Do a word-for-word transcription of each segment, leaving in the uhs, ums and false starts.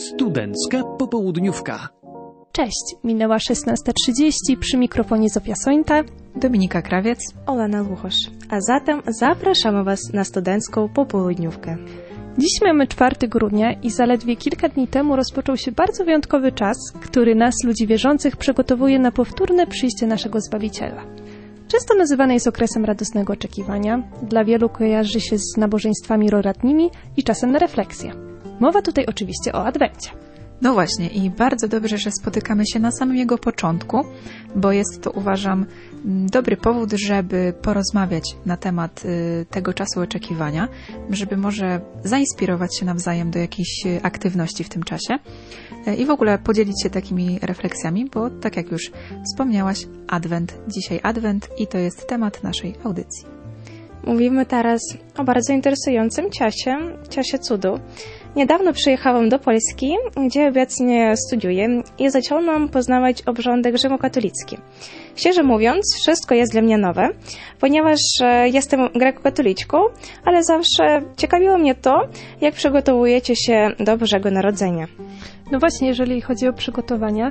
Studencka popołudniówka. Cześć, minęła szesnasta trzydzieści, przy mikrofonie Zofia Sońta, Dominika Krawiec, Olena Luchosz. A zatem zapraszamy Was na studencką popołudniówkę. Dziś mamy czwartego grudnia i zaledwie kilka dni temu rozpoczął się bardzo wyjątkowy czas, który nas, ludzi wierzących, przygotowuje na powtórne przyjście naszego Zbawiciela. Często nazywany jest okresem radosnego oczekiwania, dla wielu kojarzy się z nabożeństwami roratnimi i czasem na refleksję. Mowa tutaj oczywiście o Adwencie. No właśnie i bardzo dobrze, że spotykamy się na samym jego początku, bo jest to, uważam, dobry powód, żeby porozmawiać na temat y, tego czasu oczekiwania, żeby może zainspirować się nawzajem do jakiejś aktywności w tym czasie y, i w ogóle podzielić się takimi refleksjami, bo tak jak już wspomniałaś, Adwent, dzisiaj Adwent i to jest temat naszej audycji. Mówimy teraz o bardzo interesującym czasie, czasie cudu. Niedawno przyjechałam do Polski, gdzie obecnie studiuję i zaczęłam poznawać obrządek rzymokatolicki. Szczerze mówiąc, wszystko jest dla mnie nowe, ponieważ jestem grekokatoliczką, ale zawsze ciekawiło mnie to, jak przygotowujecie się do Bożego Narodzenia. No właśnie, jeżeli chodzi o przygotowania,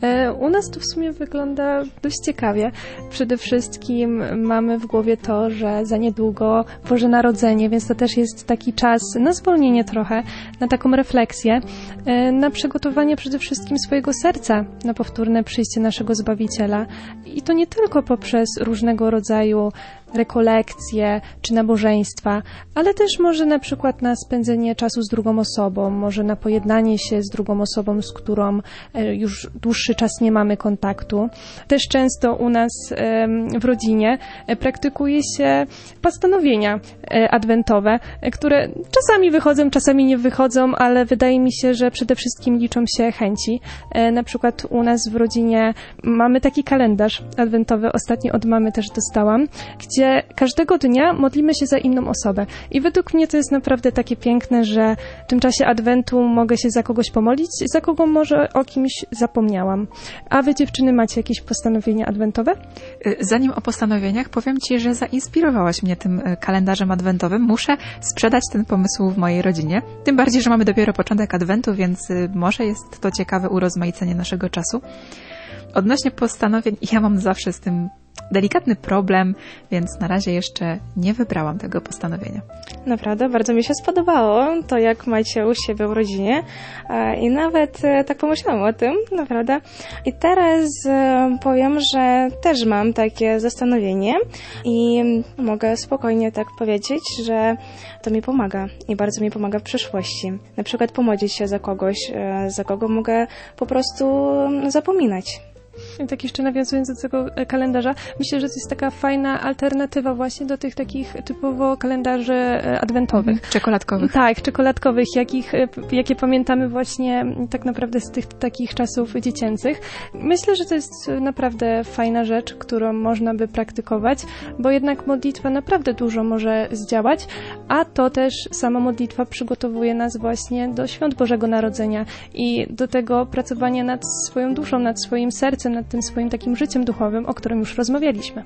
u nas to w sumie wygląda dość ciekawie. Przede wszystkim mamy w głowie to, że za niedługo Boże Narodzenie, więc to też jest taki czas na zwolnienie trochę, na taką refleksję, na przygotowanie przede wszystkim swojego serca na powtórne przyjście naszego Zbawiciela. I to nie tylko poprzez różnego rodzaju rekolekcje czy nabożeństwa, ale też może na przykład na spędzenie czasu z drugą osobą, może na pojednanie się z drugą osobą, z którą już dłuższy czas nie mamy kontaktu. Też często u nas w rodzinie praktykuje się postanowienia adwentowe, które czasami wychodzą, czasami nie wychodzą, ale wydaje mi się, że przede wszystkim liczą się chęci. Na przykład u nas w rodzinie mamy taki kalendarz adwentowy, ostatnio od mamy też dostałam, gdzie każdego dnia modlimy się za inną osobę. I według mnie to jest naprawdę takie piękne, że w tym czasie Adwentu mogę się za kogoś pomodlić, za kogo może o kimś zapomniałam. A wy, dziewczyny, macie jakieś postanowienia adwentowe? Zanim o postanowieniach, powiem Ci, że zainspirowałaś mnie tym kalendarzem adwentowym. Muszę sprzedać ten pomysł w mojej rodzinie. Tym bardziej, że mamy dopiero początek Adwentu, więc może jest to ciekawe urozmaicenie naszego czasu. Odnośnie postanowień, ja mam zawsze z tym delikatny problem, więc na razie jeszcze nie wybrałam tego postanowienia. Naprawdę, bardzo mi się spodobało to, jak macie u siebie w rodzinie i nawet tak pomyślałam o tym, naprawdę. I teraz powiem, że też mam takie zastanowienie i mogę spokojnie tak powiedzieć, że to mi pomaga i bardzo mi pomaga w przyszłości. Na przykład pomodlić się za kogoś, za kogo mogę po prostu zapominać. I tak jeszcze nawiązując do tego kalendarza, myślę, że to jest taka fajna alternatywa właśnie do tych takich typowo kalendarzy adwentowych. Czekoladkowych. Tak, czekoladkowych, jakich, jakie pamiętamy właśnie tak naprawdę z tych takich czasów dziecięcych. Myślę, że to jest naprawdę fajna rzecz, którą można by praktykować, bo jednak modlitwa naprawdę dużo może zdziałać, a to też sama modlitwa przygotowuje nas właśnie do świąt Bożego Narodzenia i do tego pracowania nad swoją duszą, nad swoim sercem, nad tym swoim takim życiem duchowym, o którym już rozmawialiśmy.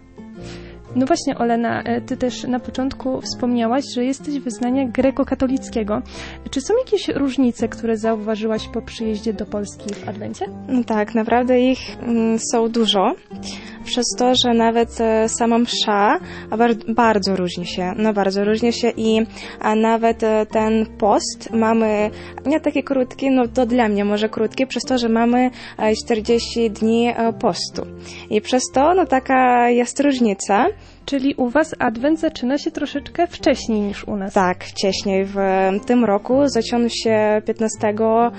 No właśnie, Olena, ty też na początku wspomniałaś, że jesteś wyznania grekokatolickiego. Czy są jakieś różnice, które zauważyłaś po przyjeździe do Polski w Adwencie? No tak, naprawdę ich mm, są dużo. Przez to, że nawet sama msza bardzo różni się, no bardzo różni się i a nawet ten post mamy nie taki krótki, no to dla mnie może krótki, przez to, że mamy czterdzieści dni postu. I przez to, no taka jest różnica. Czyli u was Adwent zaczyna się troszeczkę wcześniej niż u nas. Tak, wcześniej. W tym roku zaczął się piętnastego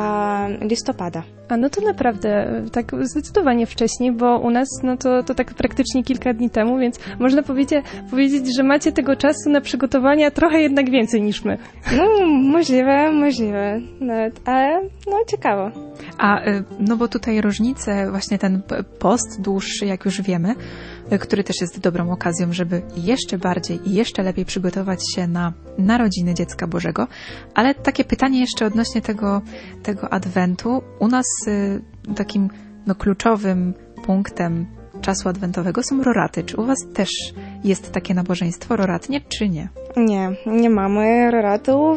listopada. A no to naprawdę tak zdecydowanie wcześniej, bo u nas no to, to tak praktycznie kilka dni temu, więc można powiedzieć, powiedzieć, że macie tego czasu na przygotowania trochę jednak więcej niż my. No możliwe, możliwe, nawet, ale no ciekawe. A no bo tutaj różnice, właśnie ten post dłuższy, jak już wiemy, który też jest dobrą okazją, żeby jeszcze bardziej i jeszcze lepiej przygotować się na narodziny Dziecka Bożego. Ale takie pytanie jeszcze odnośnie tego, tego Adwentu. U nas y, takim no, kluczowym punktem czasu adwentowego są roraty. Czy u was też jest takie nabożeństwo roratnie, czy nie? Nie, nie mamy roratów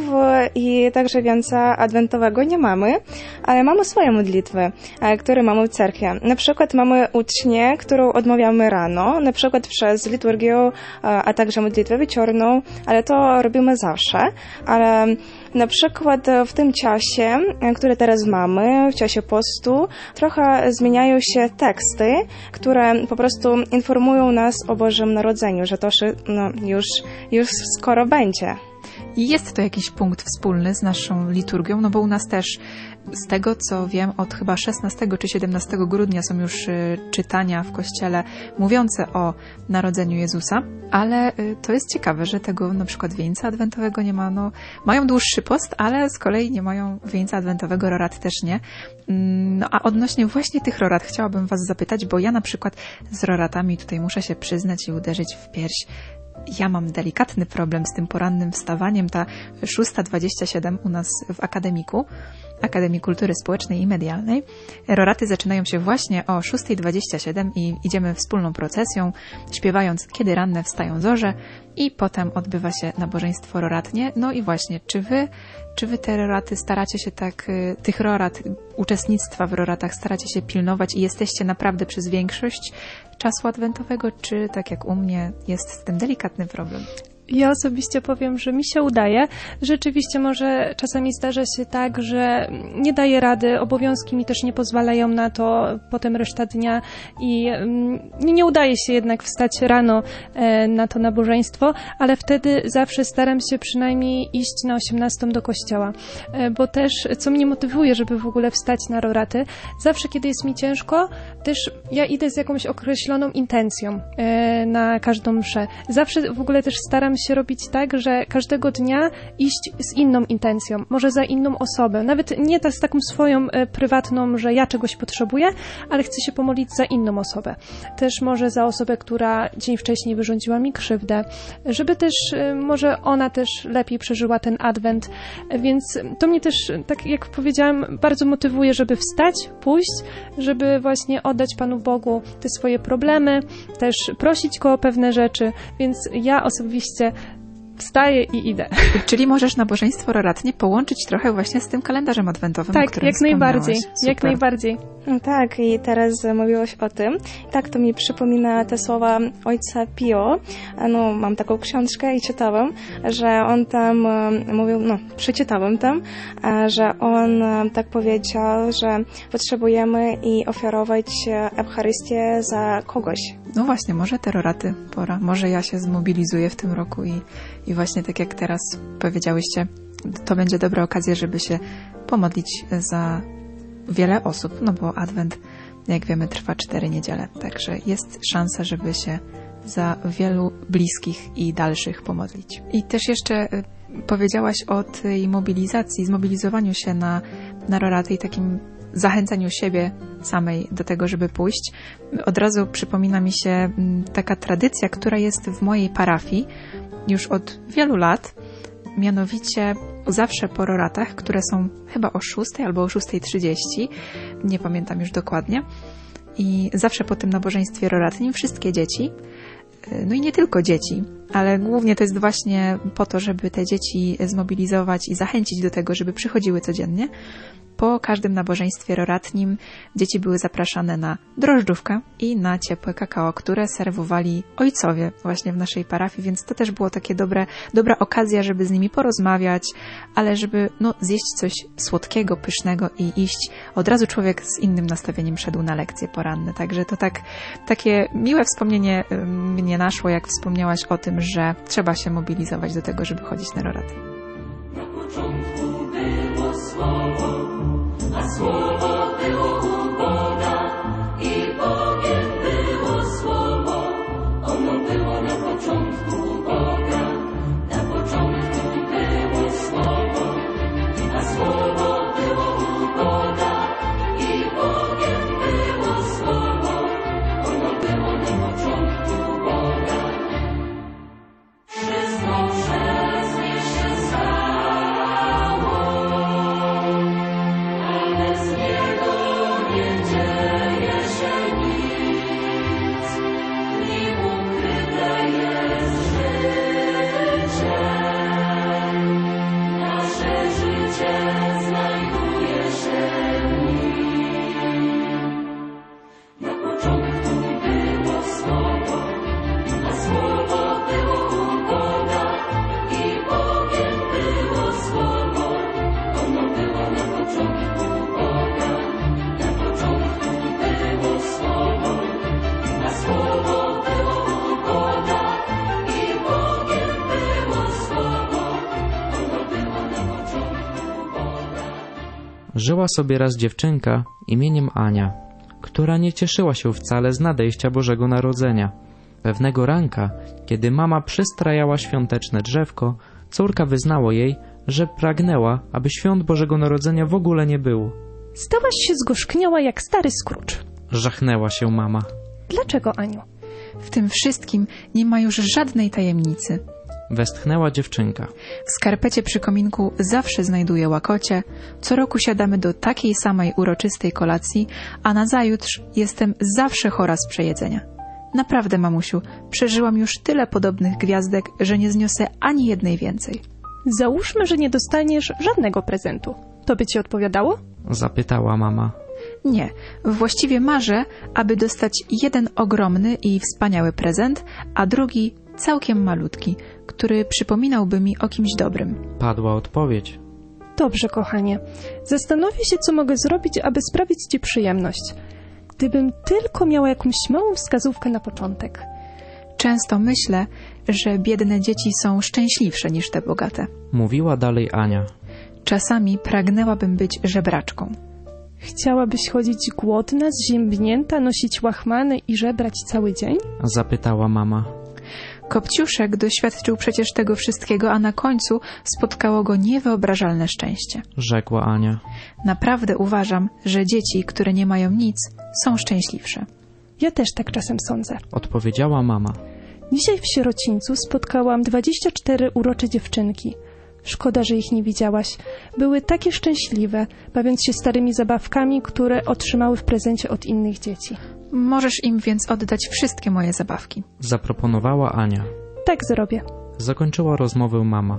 i także wieńca adwentowego nie mamy, ale mamy swoje modlitwy, które mamy w cerkwi. Na przykład mamy ucznię, którą odmawiamy rano, na przykład przez liturgię, a także modlitwę wieczorną, ale to robimy zawsze. Ale na przykład w tym czasie, który teraz mamy, w czasie postu, trochę zmieniają się teksty, które po prostu informują nas o Bożym Narodzeniu, że to no, już, już skoro będzie. I jest to jakiś punkt wspólny z naszą liturgią, no bo u nas też, z tego co wiem, od chyba szesnastego czy siedemnastego grudnia są już y, czytania w kościele mówiące o narodzeniu Jezusa, ale y, to jest ciekawe, że tego na przykład wieńca adwentowego nie ma. No, mają dłuższy post, ale z kolei nie mają wieńca adwentowego, rorat też nie. No a odnośnie właśnie tych rorat chciałabym was zapytać, bo ja na przykład z roratami tutaj muszę się przyznać i uderzyć w pierś. Ja mam delikatny problem z tym porannym wstawaniem. Ta szósta dwadzieścia siedem u nas w akademiku, Akademii Kultury Społecznej i Medialnej. Roraty zaczynają się właśnie o szósta dwadzieścia siedem i idziemy wspólną procesją, śpiewając Kiedy ranne wstają zorze i potem odbywa się nabożeństwo roratnie. No i właśnie, czy wy, czy wy te roraty staracie się tak, tych rorat, uczestnictwa w roratach staracie się pilnować i jesteście naprawdę przez większość czasu adwentowego, czy tak jak u mnie jest z tym delikatny problem? Ja osobiście powiem, że mi się udaje. Rzeczywiście może czasami zdarza się tak, że nie daję rady, obowiązki mi też nie pozwalają na to potem reszta dnia i nie, nie udaje się jednak wstać rano na to nabożeństwo, ale wtedy zawsze staram się przynajmniej iść na osiemnastą do kościoła, bo też co mnie motywuje, żeby w ogóle wstać na roraty, zawsze kiedy jest mi ciężko, też ja idę z jakąś określoną intencją na każdą mszę. Zawsze w ogóle też staram się robić tak, że każdego dnia iść z inną intencją, może za inną osobę. Nawet nie tak z taką swoją e, prywatną, że ja czegoś potrzebuję, ale chcę się pomodlić za inną osobę. Też może za osobę, która dzień wcześniej wyrządziła mi krzywdę, żeby też e, może ona też lepiej przeżyła ten adwent. E, więc to mnie też, tak jak powiedziałam, bardzo motywuje, żeby wstać, pójść, żeby właśnie oddać Panu Bogu te swoje problemy, też prosić Go o pewne rzeczy, więc ja osobiście wstaję i idę. Czyli możesz nabożeństwo roratnie połączyć trochę właśnie z tym kalendarzem adwentowym, tak, o którym jak najbardziej, Super. jak najbardziej. No tak, i teraz mówiłaś o tym. Tak, to mi przypomina te słowa ojca Pio. No, mam taką książkę i czytałam, że on tam mówił, no, przeczytałam tam, że on tak powiedział, że potrzebujemy i ofiarować Eucharystię za kogoś. No właśnie, może te roraty pora. Może ja się zmobilizuję w tym roku i, i właśnie tak jak teraz powiedziałyście, to będzie dobra okazja, żeby się pomodlić za wiele osób, no bo Adwent, jak wiemy, trwa cztery niedziele, także jest szansa, żeby się za wielu bliskich i dalszych pomodlić. I też jeszcze powiedziałaś o tej mobilizacji, zmobilizowaniu się na, na roraty i takim zachęcaniu siebie samej do tego, żeby pójść. Od razu przypomina mi się taka tradycja, która jest w mojej parafii już od wielu lat, mianowicie zawsze po roratach, które są chyba o szóstej albo o szósta trzydzieści, nie pamiętam już dokładnie, i zawsze po tym nabożeństwie roratnim wszystkie dzieci, no i nie tylko dzieci, ale głównie to jest właśnie po to, żeby te dzieci zmobilizować i zachęcić do tego, żeby przychodziły codziennie. Po każdym nabożeństwie roratnim dzieci były zapraszane na drożdżówkę i na ciepłe kakao, które serwowali ojcowie właśnie w naszej parafii, więc to też było takie dobre, dobra okazja, żeby z nimi porozmawiać, ale żeby no, zjeść coś słodkiego, pysznego i iść. Od razu człowiek z innym nastawieniem szedł na lekcje poranne, także to tak, takie miłe wspomnienie mnie naszło, jak wspomniałaś o tym, że trzeba się mobilizować do tego, żeby chodzić na roraty. Na początku było słowo, a słowo było u Boga i Bogiem było słowo. Ono było na początku u Boga, na początku było słowo, a słowo było u Boga i Bogiem było słowo. Ono było na początku u Boga. Wszystko przez nie się stało. Żyła sobie raz dziewczynka imieniem Ania, która nie cieszyła się wcale z nadejścia Bożego Narodzenia. Pewnego ranka, kiedy mama przystrajała świąteczne drzewko, córka wyznała jej, że pragnęła, aby świąt Bożego Narodzenia w ogóle nie było. Stałaś się zgorzkniała jak stary Scrooge. Żachnęła się mama. Dlaczego, Aniu? W tym wszystkim nie ma już żadnej tajemnicy. Westchnęła dziewczynka. W skarpecie przy kominku zawsze znajduję łakocie, co roku siadamy do takiej samej uroczystej kolacji, a nazajutrz jestem zawsze chora z przejedzenia. Naprawdę, mamusiu, przeżyłam już tyle podobnych gwiazdek, że nie zniosę ani jednej więcej. Załóżmy, że nie dostaniesz żadnego prezentu. To by ci odpowiadało? Zapytała mama. Nie, właściwie marzę, aby dostać jeden ogromny i wspaniały prezent, a drugi całkiem malutki, który przypominałby mi o kimś dobrym. Padła odpowiedź. Dobrze, kochanie. Zastanowię się, co mogę zrobić, aby sprawić ci przyjemność. Gdybym tylko miała jakąś małą wskazówkę na początek. Często myślę, że biedne dzieci są szczęśliwsze niż te bogate. Mówiła dalej Ania. Czasami pragnęłabym być żebraczką. Chciałabyś chodzić głodna, zziębnięta, nosić łachmany i żebrać cały dzień? Zapytała mama. Kopciuszek doświadczył przecież tego wszystkiego, a na końcu spotkało go niewyobrażalne szczęście. Rzekła Ania. Naprawdę uważam, że dzieci, które nie mają nic, są szczęśliwsze. Ja też tak czasem sądzę. Odpowiedziała mama. Dzisiaj w sierocińcu spotkałam dwadzieścia cztery urocze dziewczynki. Szkoda, że ich nie widziałaś. Były takie szczęśliwe, bawiąc się starymi zabawkami, które otrzymały w prezencie od innych dzieci. Możesz im więc oddać wszystkie moje zabawki. Zaproponowała Ania. Tak zrobię. Zakończyła rozmowę mama.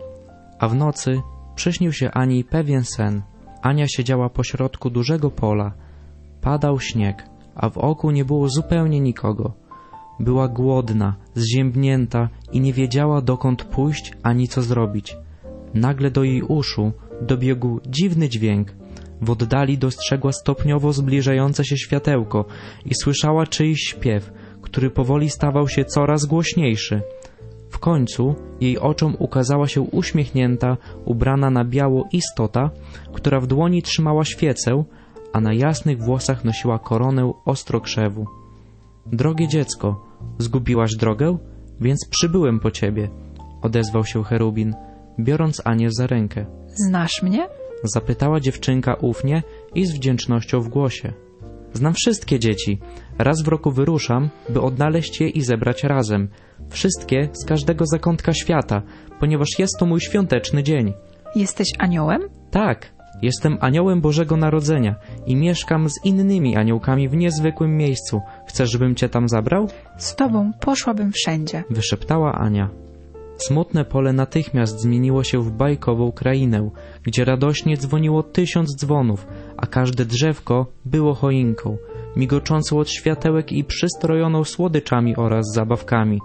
A w nocy przyśnił się Ani pewien sen. Ania siedziała pośrodku dużego pola. Padał śnieg, a wokół nie było zupełnie nikogo. Była głodna, zziębnięta i nie wiedziała, dokąd pójść ani co zrobić. Nagle do jej uszu dobiegł dziwny dźwięk. W oddali dostrzegła stopniowo zbliżające się światełko i słyszała czyjś śpiew, który powoli stawał się coraz głośniejszy. W końcu jej oczom ukazała się uśmiechnięta, ubrana na biało istota, która w dłoni trzymała świecę, a na jasnych włosach nosiła koronę ostrokrzewu. Drogie dziecko, zgubiłaś drogę? Więc przybyłem po ciebie, odezwał się cherubin, biorąc Anię za rękę. Znasz mnie? Zapytała dziewczynka ufnie i z wdzięcznością w głosie. Znam wszystkie dzieci. Raz w roku wyruszam, by odnaleźć je i zebrać razem. Wszystkie z każdego zakątka świata, ponieważ jest to mój świąteczny dzień. Jesteś aniołem? Tak, jestem aniołem Bożego Narodzenia i mieszkam z innymi aniołkami w niezwykłym miejscu. Chcesz, żebym cię tam zabrał? Z tobą poszłabym wszędzie. Wyszeptała Ania. Smutne pole natychmiast zmieniło się w bajkową krainę, gdzie radośnie dzwoniło tysiąc dzwonów, a każde drzewko było choinką, migoczącą od światełek i przystrojoną słodyczami oraz zabawkami.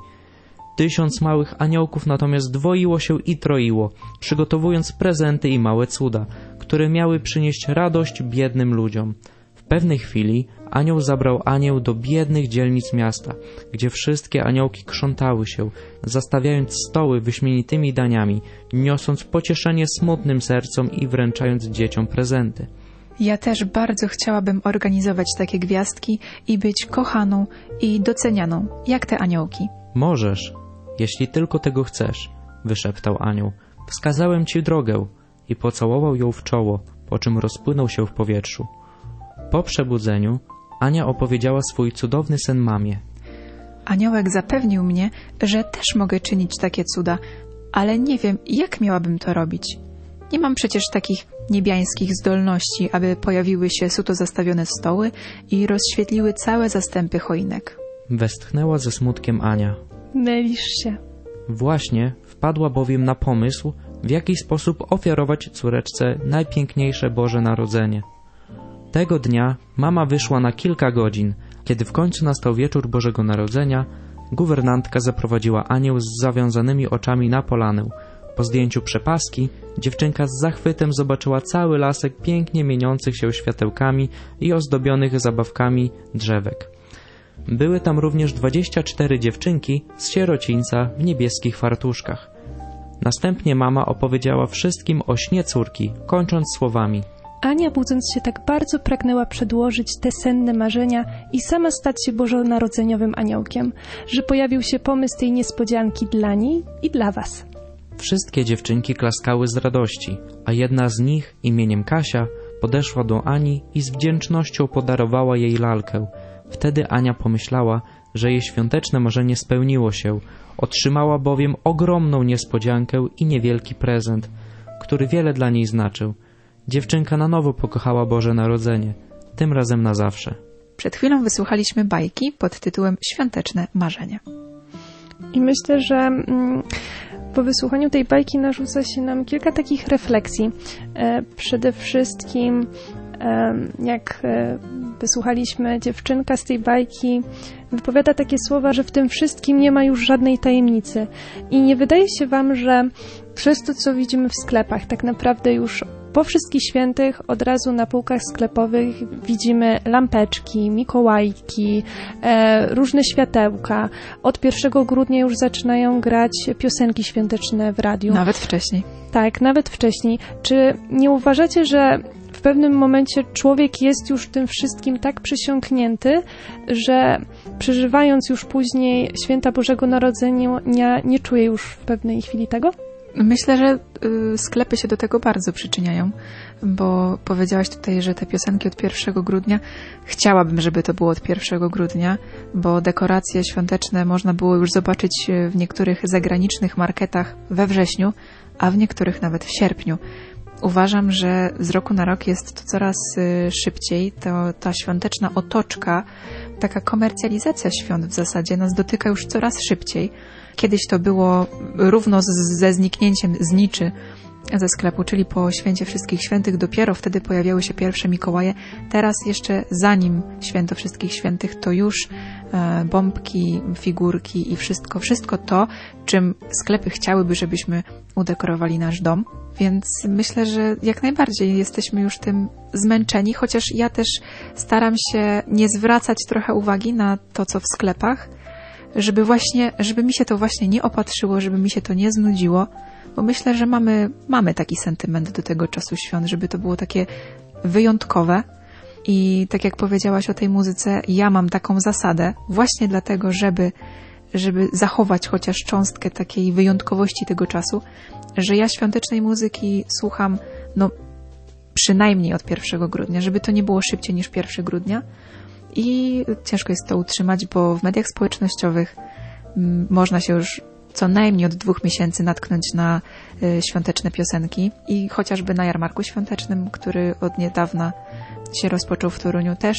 Tysiąc małych aniołków natomiast dwoiło się i troiło, przygotowując prezenty i małe cuda, które miały przynieść radość biednym ludziom. W pewnej chwili anioł zabrał Anię do biednych dzielnic miasta, gdzie wszystkie aniołki krzątały się, zastawiając stoły wyśmienitymi daniami, niosąc pocieszenie smutnym sercom i wręczając dzieciom prezenty. Ja też bardzo chciałabym organizować takie gwiazdki i być kochaną i docenianą, jak te aniołki. Możesz, jeśli tylko tego chcesz, wyszeptał anioł. Wskazałem ci drogę i pocałował ją w czoło, po czym rozpłynął się w powietrzu. Po przebudzeniu Ania opowiedziała swój cudowny sen mamie. Aniołek zapewnił mnie, że też mogę czynić takie cuda, ale nie wiem, jak miałabym to robić. Nie mam przecież takich niebiańskich zdolności, aby pojawiły się suto zastawione stoły i rozświetliły całe zastępy choinek. Westchnęła ze smutkiem Ania. Mylisz się. Właśnie wpadła bowiem na pomysł, w jaki sposób ofiarować córeczce najpiękniejsze Boże Narodzenie. Tego dnia mama wyszła na kilka godzin. Kiedy w końcu nastał wieczór Bożego Narodzenia, guwernantka zaprowadziła Anię z zawiązanymi oczami na polanę. Po zdjęciu przepaski dziewczynka z zachwytem zobaczyła cały lasek pięknie mieniących się światełkami i ozdobionych zabawkami drzewek. Były tam również dwadzieścia cztery dziewczynki z sierocińca w niebieskich fartuszkach. Następnie mama opowiedziała wszystkim o śnie córki, kończąc słowami: Ania, budząc się, tak bardzo pragnęła przedłożyć te senne marzenia i sama stać się bożonarodzeniowym aniołkiem, że pojawił się pomysł tej niespodzianki dla niej i dla was. Wszystkie dziewczynki klaskały z radości, a jedna z nich, imieniem Kasia, podeszła do Ani i z wdzięcznością podarowała jej lalkę. Wtedy Ania pomyślała, że jej świąteczne marzenie spełniło się. Otrzymała bowiem ogromną niespodziankę i niewielki prezent, który wiele dla niej znaczył. Dziewczynka na nowo pokochała Boże Narodzenie, tym razem na zawsze. Przed chwilą wysłuchaliśmy bajki pod tytułem Świąteczne marzenie. I myślę, że mm, po wysłuchaniu tej bajki narzuca się nam kilka takich refleksji. E, przede wszystkim, e, jak e, wysłuchaliśmy, dziewczynka z tej bajki wypowiada takie słowa, że w tym wszystkim nie ma już żadnej tajemnicy. I nie wydaje się wam, że przez to, co widzimy w sklepach, tak naprawdę już po wszystkich świętych od razu na półkach sklepowych widzimy lampeczki, mikołajki, e, różne światełka. Od pierwszego grudnia już zaczynają grać piosenki świąteczne w radiu. Nawet wcześniej. Tak, nawet wcześniej. Czy nie uważacie, że w pewnym momencie człowiek jest już tym wszystkim tak przysiągnięty, że przeżywając już później święta Bożego Narodzenia nie czuje już w pewnej chwili tego? Myślę, że y, sklepy się do tego bardzo przyczyniają, bo powiedziałaś tutaj, że te piosenki od pierwszego grudnia, chciałabym, żeby to było od pierwszego grudnia, bo dekoracje świąteczne można było już zobaczyć w niektórych zagranicznych marketach we wrześniu, a w niektórych nawet w sierpniu. Uważam, że z roku na rok jest to coraz y, szybciej, to ta świąteczna otoczka, taka komercjalizacja świąt w zasadzie nas dotyka już coraz szybciej. Kiedyś to było równo z, ze zniknięciem zniczy ze sklepu, czyli po Święcie Wszystkich Świętych dopiero wtedy pojawiały się pierwsze Mikołaje. Teraz jeszcze zanim Święto Wszystkich Świętych to już e, bombki, figurki i wszystko, wszystko to, czym sklepy chciałyby, żebyśmy udekorowali nasz dom. Więc myślę, że jak najbardziej jesteśmy już tym zmęczeni, chociaż ja też staram się nie zwracać trochę uwagi na to, co w sklepach, żeby właśnie, żeby mi się to właśnie nie opatrzyło, żeby mi się to nie znudziło, bo myślę, że mamy, mamy taki sentyment do tego czasu świąt, żeby to było takie wyjątkowe. I tak jak powiedziałaś o tej muzyce, ja mam taką zasadę właśnie dlatego, żeby, żeby zachować chociaż cząstkę takiej wyjątkowości tego czasu, że ja świątecznej muzyki słucham no przynajmniej od pierwszego grudnia, żeby to nie było szybciej niż pierwszego grudnia. I ciężko jest to utrzymać, bo w mediach społecznościowych m, można się już co najmniej od dwóch miesięcy natknąć na y, świąteczne piosenki i chociażby na jarmarku świątecznym, który od niedawna się rozpoczął w Toruniu, też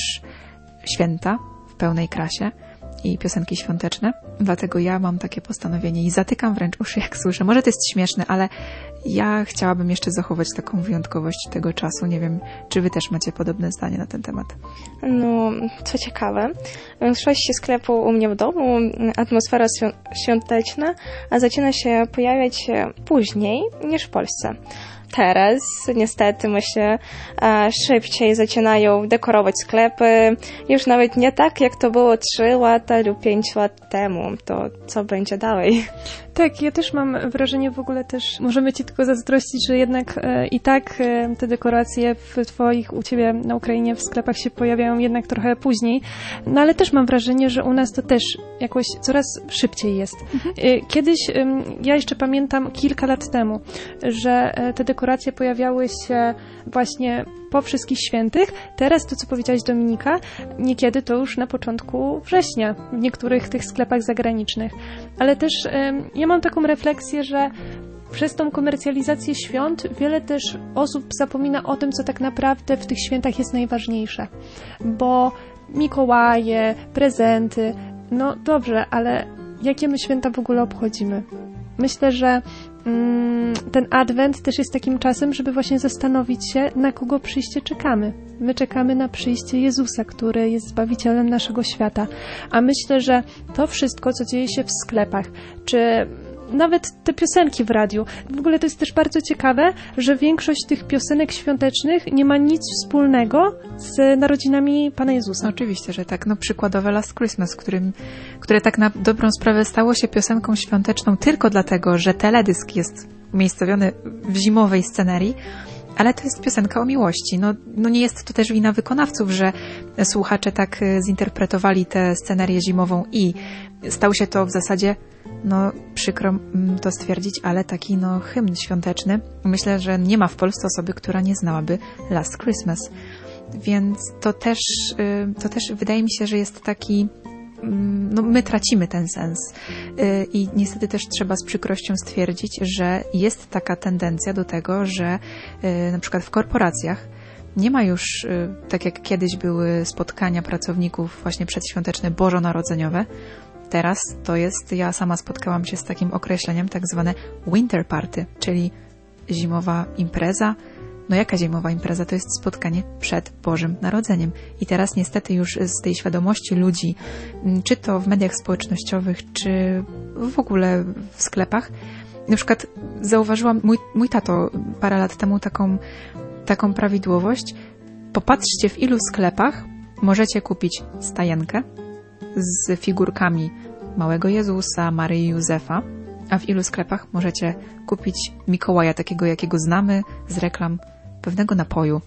święta w pełnej krasie i piosenki świąteczne. Dlatego ja mam takie postanowienie i zatykam wręcz uszy, jak słyszę. Może to jest śmieszne, ale ja chciałabym jeszcze zachować taką wyjątkowość tego czasu. Nie wiem, czy wy też macie podobne zdanie na ten temat? No, co ciekawe, w większości sklepu u mnie w domu atmosfera świąteczna zaczyna się pojawiać później niż w Polsce. Teraz niestety, myślę, szybciej zaczynają dekorować sklepy. Już nawet nie tak, jak to było trzy lata lub pięć lat temu. To co będzie dalej? Tak, ja też mam wrażenie, w ogóle też możemy ci tylko zazdrościć, że jednak e, i tak e, te dekoracje w twoich, u ciebie na Ukrainie w sklepach się pojawiają jednak trochę później. No ale też mam wrażenie, że u nas to też jakoś coraz szybciej jest. Mhm. E, kiedyś, e, ja jeszcze pamiętam kilka lat temu, że e, te dekoracje pojawiały się właśnie po Wszystkich Świętych. Teraz to, co powiedziałaś, Dominika, niekiedy to już na początku września w niektórych tych sklepach zagranicznych. Ale też e, ja mam taką refleksję, że przez tą komercjalizację świąt wiele też osób zapomina o tym, co tak naprawdę w tych świętach jest najważniejsze. Bo Mikołaje, prezenty, no dobrze, ale jakie my święta w ogóle obchodzimy? Myślę, że mm, ten Adwent też jest takim czasem, żeby właśnie zastanowić się, na kogo przyjście czekamy. My czekamy na przyjście Jezusa, który jest Zbawicielem naszego świata. A myślę, że to wszystko, co dzieje się w sklepach, czy nawet te piosenki w radiu. W ogóle to jest też bardzo ciekawe, że większość tych piosenek świątecznych nie ma nic wspólnego z narodzinami Pana Jezusa. Oczywiście, że tak. No przykładowe Last Christmas, którym, które tak na dobrą sprawę stało się piosenką świąteczną tylko dlatego, że teledysk jest umiejscowiony w zimowej scenerii, Ale to jest piosenka o miłości. No, no nie jest to też wina wykonawców, że słuchacze tak zinterpretowali tę scenerię zimową i stał się to w zasadzie, no przykro to stwierdzić, ale taki no hymn świąteczny. Myślę, że nie ma w Polsce osoby, która nie znałaby Last Christmas. Więc to też, to też wydaje mi się, że jest taki, no my tracimy ten sens i niestety też trzeba z przykrością stwierdzić, że jest taka tendencja do tego, że na przykład w korporacjach nie ma już, tak jak kiedyś były spotkania pracowników właśnie przedświąteczne bożonarodzeniowe. Teraz to jest, ja sama spotkałam się z takim określeniem, tak zwane winter party, czyli zimowa impreza. No jaka zimowa impreza? To jest spotkanie przed Bożym Narodzeniem. I teraz niestety już z tej świadomości ludzi, czy to w mediach społecznościowych, czy w ogóle w sklepach, na przykład zauważyłam, mój, mój tato parę lat temu taką, taką prawidłowość. Popatrzcie, w ilu sklepach możecie kupić stajenkę z figurkami małego Jezusa, Maryi i Józefa, a w ilu sklepach możecie kupić Mikołaja, takiego jakiego znamy z reklam pewnego napoju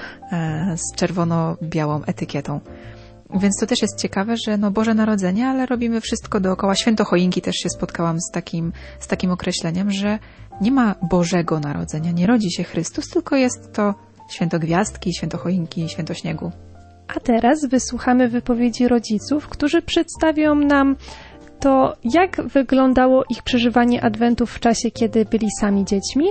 e, z czerwono-białą etykietą. Więc to też jest ciekawe, że no Boże Narodzenie, ale robimy wszystko dookoła. Święto choinki też się spotkałam z takim, z takim określeniem, że nie ma Bożego Narodzenia, nie rodzi się Chrystus, tylko jest to święto gwiazdki, święto choinki, święto śniegu. A teraz wysłuchamy wypowiedzi rodziców, którzy przedstawią nam to, jak wyglądało ich przeżywanie Adwentu w czasie, kiedy byli sami dziećmi,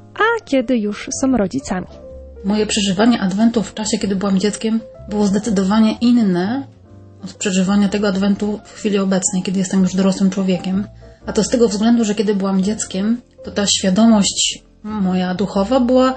a kiedy już są rodzicami. Moje przeżywanie Adwentu w czasie, kiedy byłam dzieckiem, było zdecydowanie inne od przeżywania tego Adwentu w chwili obecnej, kiedy jestem już dorosłym człowiekiem. A to z tego względu, że kiedy byłam dzieckiem, to ta świadomość moja duchowa była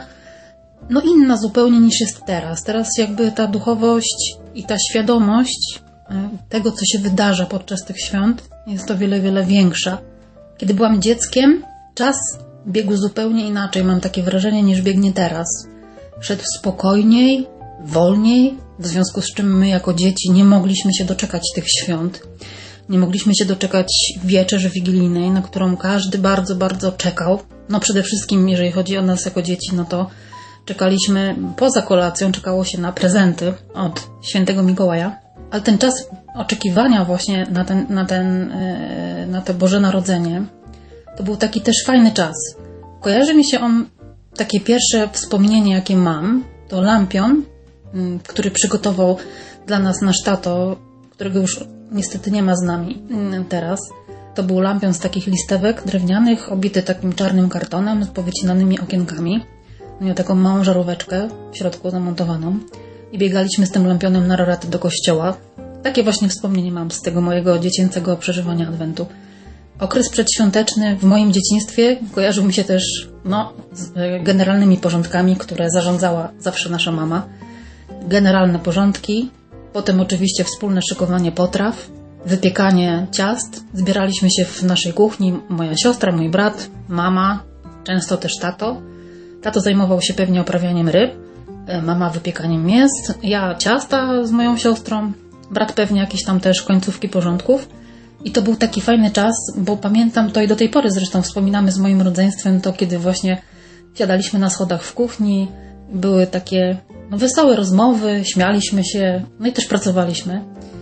no inna zupełnie niż jest teraz. Teraz jakby ta duchowość i ta świadomość tego, co się wydarza podczas tych świąt, jest o wiele, wiele większa. Kiedy byłam dzieckiem, czas biegł zupełnie inaczej, mam takie wrażenie, niż biegnie teraz. Szedł spokojniej, wolniej, w związku z czym my jako dzieci nie mogliśmy się doczekać tych świąt. Nie mogliśmy się doczekać wieczerzy wigilijnej, na którą każdy bardzo, bardzo czekał. No przede wszystkim, jeżeli chodzi o nas jako dzieci, no to czekaliśmy poza kolacją, czekało się na prezenty od świętego Mikołaja. Ale ten czas oczekiwania właśnie na, ten, na, ten, na to Boże Narodzenie, to był taki też fajny czas. Kojarzy mi się on, takie pierwsze wspomnienie, jakie mam, to lampion, który przygotował dla nas nasz tato, którego już niestety nie ma z nami teraz. To był lampion z takich listewek drewnianych, obity takim czarnym kartonem z powycinanymi okienkami. Miał taką małą żaróweczkę w środku zamontowaną i biegaliśmy z tym lampionem na roraty do kościoła. Takie właśnie wspomnienie mam z tego mojego dziecięcego przeżywania Adwentu. Okres przedświąteczny w moim dzieciństwie kojarzył mi się też no, z generalnymi porządkami, które zarządzała zawsze nasza mama. Generalne porządki, potem oczywiście wspólne szykowanie potraw, wypiekanie ciast. Zbieraliśmy się w naszej kuchni, moja siostra, mój brat, mama, często też tato. Tato zajmował się pewnie oprawianiem ryb, mama wypiekaniem mięs, ja ciasta z moją siostrą, brat pewnie jakieś tam też końcówki porządków. I to był taki fajny czas, bo pamiętam to i do tej pory zresztą wspominamy z moim rodzeństwem to, kiedy właśnie siadaliśmy na schodach w kuchni, były takie no, wesołe rozmowy, śmialiśmy się, no i też pracowaliśmy.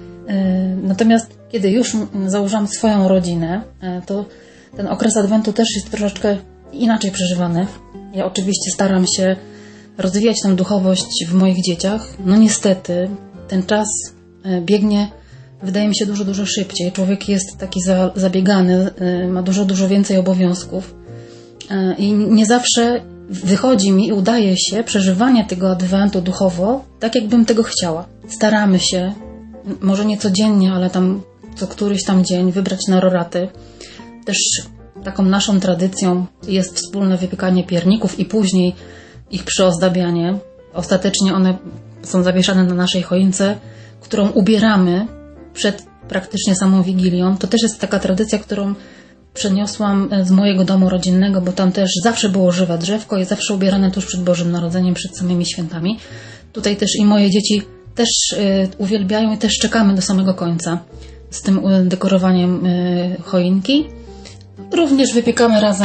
Natomiast kiedy już założyłam swoją rodzinę, to ten okres Adwentu też jest troszeczkę inaczej przeżywany. Ja oczywiście staram się rozwijać tę duchowość w moich dzieciach. No niestety ten czas biegnie, wydaje mi się, dużo, dużo szybciej. Człowiek jest taki za, zabiegany, ma dużo, dużo więcej obowiązków i nie zawsze wychodzi mi i udaje się przeżywanie tego Adwentu duchowo tak, jakbym tego chciała. Staramy się, może nie codziennie, ale tam co któryś tam dzień wybrać na roraty. Też taką naszą tradycją jest wspólne wypiekanie pierników i później ich przyozdabianie. Ostatecznie one są zawieszane na naszej choince, którą ubieramy przed praktycznie samą Wigilią. To też jest taka tradycja, którą przeniosłam z mojego domu rodzinnego, bo tam też zawsze było żywe drzewko i zawsze ubierane tuż przed Bożym Narodzeniem, przed samymi świętami. Tutaj też i moje dzieci też y, uwielbiają i też czekamy do samego końca z tym y, dekorowaniem y, choinki. Również wypiekamy razem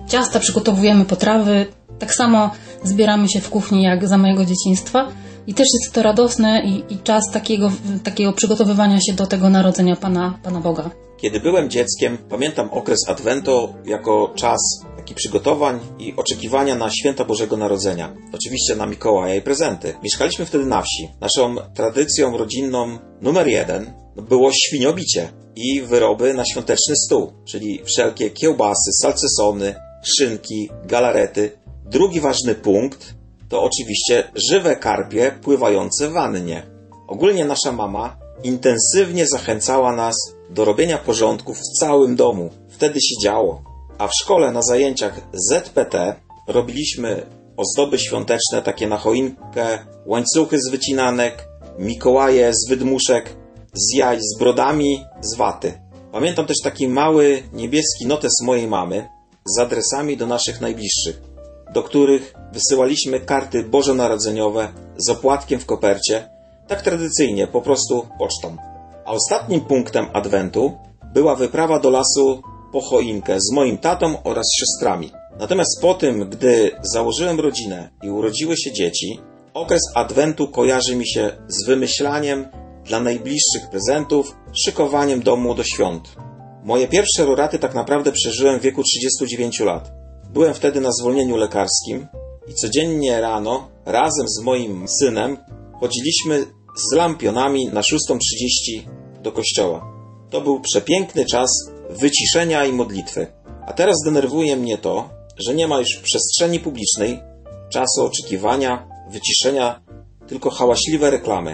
ciasta, przygotowujemy potrawy. Tak samo zbieramy się w kuchni jak za mojego dzieciństwa. I też jest to radosne i, i czas takiego, takiego przygotowywania się do tego narodzenia Pana, Pana Boga. Kiedy byłem dzieckiem, pamiętam okres Adwentu jako czas taki przygotowań i oczekiwania na święta Bożego Narodzenia. Oczywiście na Mikołaja i prezenty. Mieszkaliśmy wtedy na wsi. Naszą tradycją rodzinną numer jeden było świniobicie i wyroby na świąteczny stół, czyli wszelkie kiełbasy, salcesony, szynki, galarety. Drugi ważny punkt to oczywiście żywe karpie pływające w wannie. Ogólnie nasza mama intensywnie zachęcała nas do robienia porządków w całym domu. Wtedy się działo. A w szkole na zajęciach Z P T robiliśmy ozdoby świąteczne, takie na choinkę, łańcuchy z wycinanek, Mikołaje z wydmuszek, z jaj, z brodami, z waty. Pamiętam też taki mały niebieski notes mojej mamy z adresami do naszych najbliższych, do których wysyłaliśmy karty bożonarodzeniowe z opłatkiem w kopercie, tak tradycyjnie, po prostu pocztą. A ostatnim punktem Adwentu była wyprawa do lasu po choinkę z moim tatą oraz siostrami. Natomiast po tym, gdy założyłem rodzinę i urodziły się dzieci, okres Adwentu kojarzy mi się z wymyślaniem dla najbliższych prezentów, szykowaniem domu do świąt. Moje pierwsze roraty tak naprawdę przeżyłem w wieku trzydziestu dziewięciu lat. Byłem wtedy na zwolnieniu lekarskim i codziennie rano razem z moim synem chodziliśmy z lampionami na szóstą trzydzieści do kościoła. To był przepiękny czas wyciszenia i modlitwy. A teraz denerwuje mnie to, że nie ma już w przestrzeni publicznej czasu oczekiwania, wyciszenia, tylko hałaśliwe reklamy.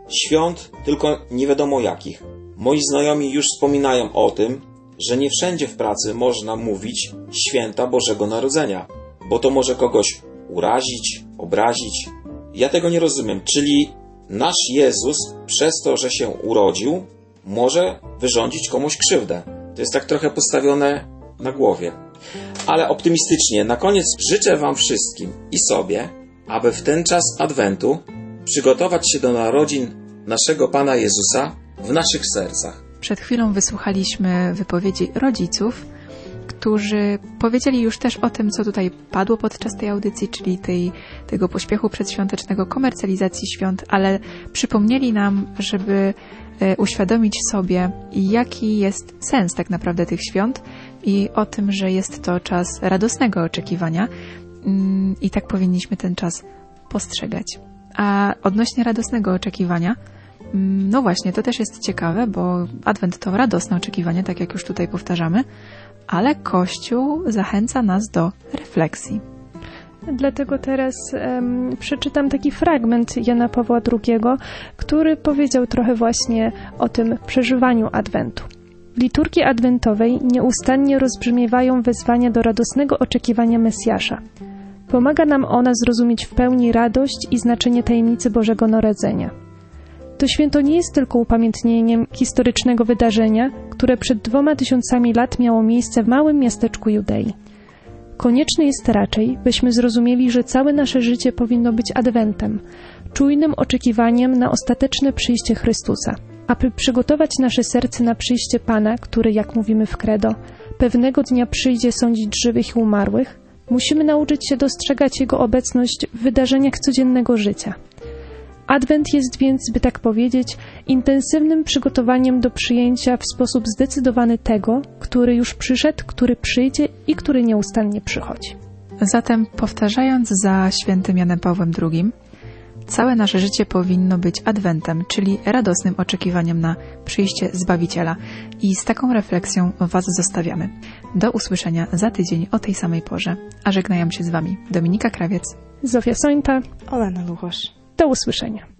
Świąt tylko nie wiadomo jakich. Moi znajomi już wspominają o tym, że nie wszędzie w pracy można mówić święta Bożego Narodzenia, bo to może kogoś urazić, obrazić. Ja tego nie rozumiem, czyli nasz Jezus przez to, że się urodził, może wyrządzić komuś krzywdę. To jest tak trochę postawione na głowie. Ale optymistycznie, na koniec życzę Wam wszystkim i sobie, aby w ten czas Adwentu przygotować się do narodzin naszego Pana Jezusa w naszych sercach. Przed chwilą wysłuchaliśmy wypowiedzi rodziców, którzy powiedzieli już też o tym, co tutaj padło podczas tej audycji, czyli tej, tego pośpiechu przedświątecznego, komercjalizacji świąt, ale przypomnieli nam, żeby uświadomić sobie, jaki jest sens tak naprawdę tych świąt i o tym, że jest to czas radosnego oczekiwania i tak powinniśmy ten czas postrzegać. A odnośnie radosnego oczekiwania, no właśnie, to też jest ciekawe, bo Adwent to radosne oczekiwanie, tak jak już tutaj powtarzamy, ale Kościół zachęca nas do refleksji. Dlatego teraz um, przeczytam taki fragment Jana Pawła drugiego, który powiedział trochę właśnie o tym przeżywaniu Adwentu. W liturgii adwentowej nieustannie rozbrzmiewają wezwania do radosnego oczekiwania Mesjasza. Pomaga nam ona zrozumieć w pełni radość i znaczenie tajemnicy Bożego Narodzenia. To święto nie jest tylko upamiętnieniem historycznego wydarzenia, które przed dwoma tysiącami lat miało miejsce w małym miasteczku Judei. Konieczne jest raczej, byśmy zrozumieli, że całe nasze życie powinno być adwentem, czujnym oczekiwaniem na ostateczne przyjście Chrystusa. Aby przygotować nasze serce na przyjście Pana, który, jak mówimy w credo, pewnego dnia przyjdzie sądzić żywych i umarłych, musimy nauczyć się dostrzegać Jego obecność w wydarzeniach codziennego życia. Adwent jest więc, by tak powiedzieć, intensywnym przygotowaniem do przyjęcia w sposób zdecydowany tego, który już przyszedł, który przyjdzie i który nieustannie przychodzi. Zatem powtarzając za świętym Janem Pawłem drugim, całe nasze życie powinno być adwentem, czyli radosnym oczekiwaniem na przyjście Zbawiciela. I z taką refleksją Was zostawiamy. Do usłyszenia za tydzień o tej samej porze. A żegnają się z Wami Dominika Krawiec, Zofia Sońta, Olena Luchosz. Do usłyszenia.